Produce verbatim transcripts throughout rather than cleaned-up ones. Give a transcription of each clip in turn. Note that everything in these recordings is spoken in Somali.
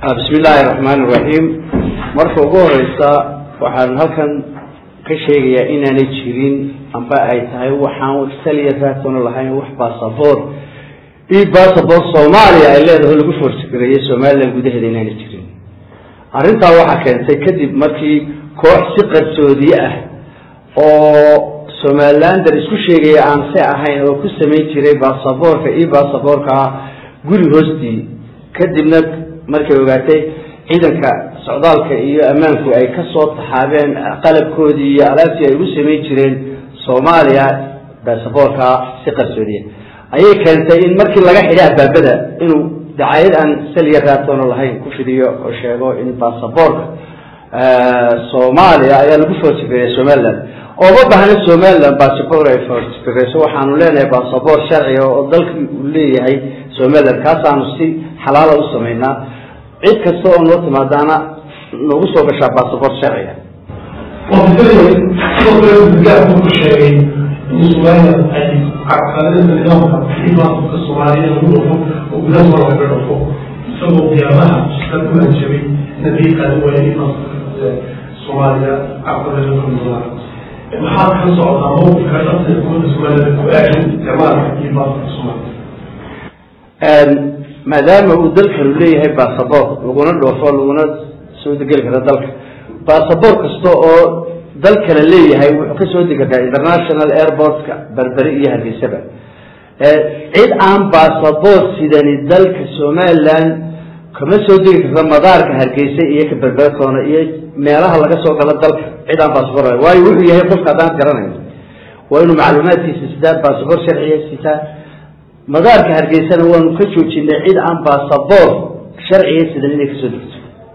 بسم الله الرحمن الرحيم marka ugu horeysa waxaan halkan ka sheegayaa inaanay jirin amba ay tahay waxaan saliya raadsan lahayn wax passport ee passport Soomaaliya ay leedahay lagu forsigareeyay Soomaaliland gudaheeda inaanay jirin arinta waxa keentay kadib markii koox si qarsoodi ah oo Soomaaliland isku sheegay aan si ahayn oo ku sameeyay jiray passportka ee passportka guri hoostii kadibna markay ogaatay ciidanka socdaalka iyo amaanku ay ka soo taxaabeen qalabkoodii iyo alaabtii ay u sameeyay jireen Soomaaliya passportka si qarsoodi ayay keentay in markii laga xidhay baabada inuu dacayad aan saliya raadsan lahayn ku fidiyo oo sheego in passportka Soomaaliya ayaa lagu forsigareeyay Soomaaliland oo ma baahna Soomaaliland passport ay forsigareeyay waxaanu leenahay passport sharci oo dalka uu leeyahay Soomaaliland kaas aanu si xalaal u sameeynaa cid kasta oo noo timaadana nagu soo gashaa passport sharci ah وبالتالي صوت الجاب الشيء السؤال أي عقلنا النظام في بعض الصوماليين يقولوا وبنظر وبنظر سبب ديامها تكون الجميع نتيجة الوالدين الصومالية عقلنا النظام المحاط حصل على موقف كشخص يكون الصوماليين وأهل جماعة في بعض الصوماليين ما دام ودلك ليه passport وقلنا له فول وقلنا سويت قلك هذا دلك passport كستو دلك ليه هاي كسويت قلك international airport بربرية هذه السبب عيد عن passport سيداني دلك Somaliland كما سويت قلك مدار كهركيسة إيه كبربركونا إيه ميراها لقى سوق على دلك عيد عن passport واي وحي هي قف كذا كرنا وإنه معلومات في سيستات passport شرعية سيستات مدار كهرجيسان هو نكشوف إن عيد عن باسبور شرعي سيدنا كسودت.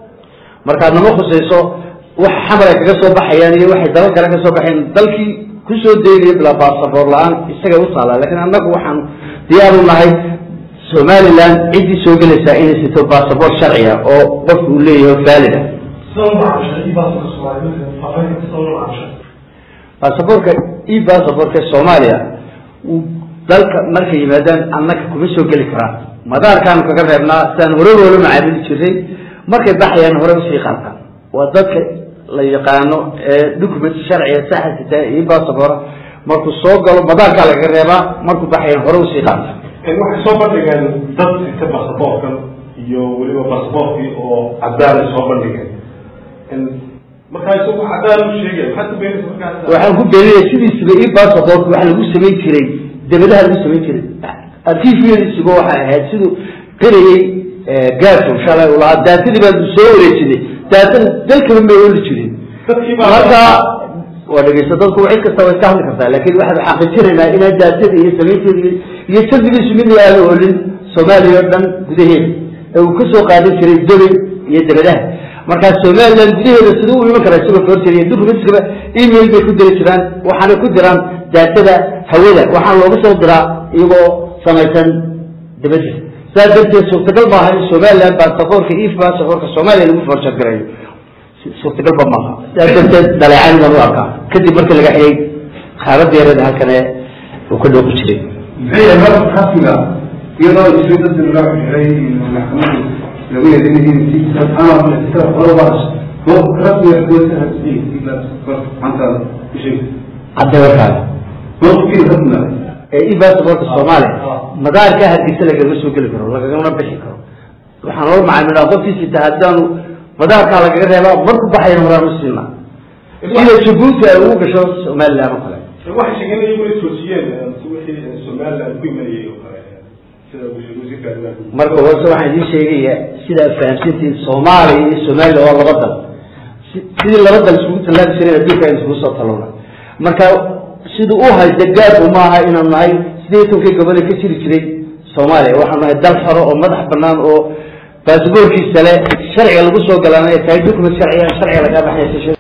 مركز نمخص يسوع وحمرك كسر بحياني واحد دلك على كسر بحين دلكي كسود ديري بلا باسبور الآن استجا وصل لكن عندك وحن ديار الله Somaliland عندي سوق لسائل ستو باسبور شرعية أو قف وليه فالدة. صور عشان إيه باسبور الصومالي فقط صور عشان. باسبور ك إيه باسبور كالصوماليا dalka markay yimaadaan annaka kuma soo gali karaan madaarkan kaga reebnaa san hore wala macaamil jiray markay baxayaan hore u sii qaadaan waa dadka la yaqaano ee document sharci saxda ee passport markuu soo galo madaarka laga reebaa markuu baxayaan hore u sii qaadaan ee waxa soo bandhigaan dad ka passportka iyo waliba passportkii oo cadaan soo bandhigay in markaa soo cadaan u sheegay waxa ku beenaysa markaa waxa ku beenayay sidiisba ee passport waxa lagu sameeyay jiray dawladda lagu sameeyay jiray arkiifyada isagoo waxa ahayd sidoo qirayay gaarto shalay wala daatadii baa soo wareejinay daatada dalka ma weyn jirin marka waa dhageysta dadku cid kasta way ka hadli kartaa laakiin waxa xaqiijinayna in daatada iyo sameeyay iyo sababtiisu mid yahay oo lin Soomaaliya dhan gudaheeda uu ka soo qaadan jiray dawlad iyo dawladaha marka Soomaaliland gudaheeda sidoo uu iman karaa sidoo fortiye dukumeentiga email bay ku diri jiraan waxaana ku diraan daatada hawada waxaan loogu soo diraa iyagoo samaysan dibadda saadabtii suurtagal ma aha Soomaaliland passportka iyo passportka Soomaaliya lagu forjad gareeyo suurtagal ma aha saadabtii dalacan ma arkaa kadib markii laga xiyay xaalad yarada halkan oo ku dhow jiray هي مرة حسنا يضع الشيء ضد الرابع الحري المحكمة لو هي دي دي دي أنا من الكتاب ولا باش هو رسمي يحدث هذه إلى عن شيء عبد الوهاب هو في رسمنا إيه باسبورك الصومالي مدار كهر كيسلك المسؤول كله كله لكن ما بيحكوا وحنور مع المناطق في ستهدانو مدار كهر كذا مركب بحير مرة مسلمة إذا شبوت أو كشوف Somaliland لا مقلة واحد شيء كنا يقول السوسيين سوسي Somaliland في مليء marka waxa waxaan idin sheegaya sida fahamsantiin Soomaaliya iyo Soomaaliya waa laba dal sidii laba dal isku talaabi jiray adduunka isku soo talona marka sidoo uu haysta gaab uma aha inaan nahay sidii tonkii gobol ka jiri jiray Soomaaliya waxaan nahay dal xoro oo madax banaan oo passportkiisa leh sharci lagu soo galaanay tahay document sharci sharci laga baxay